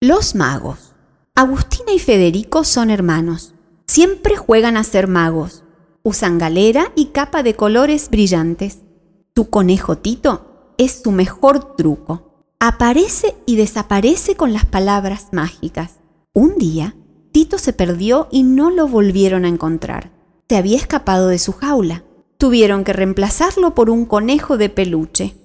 Los magos. Agustina y Federico son hermanos. Siempre juegan a ser magos. Usan galera y capa de colores brillantes. Su conejo Tito es su mejor truco. Aparece y desaparece con las palabras mágicas. Un día, Tito se perdió y no lo volvieron a encontrar. Se había escapado de su jaula. Tuvieron que reemplazarlo por un conejo de peluche.